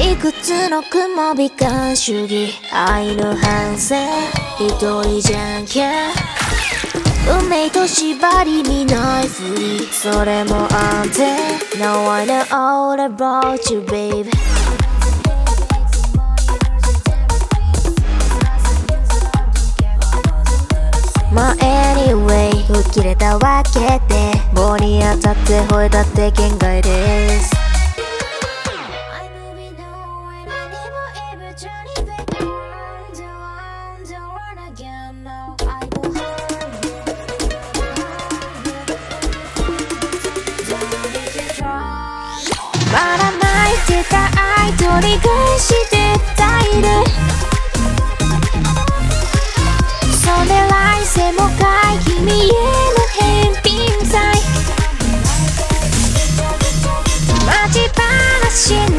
いくつの雲美観主義愛の反省一人じゃんけん運命と縛り見ないふりそれも安定 Now I know all about you babeまあ anyway 吹っ切れたわけで棒に当たって吠えたって限界ですばらまいてた愛取り返してたいでそれ来世もかい君への返品罪待ちっぱなし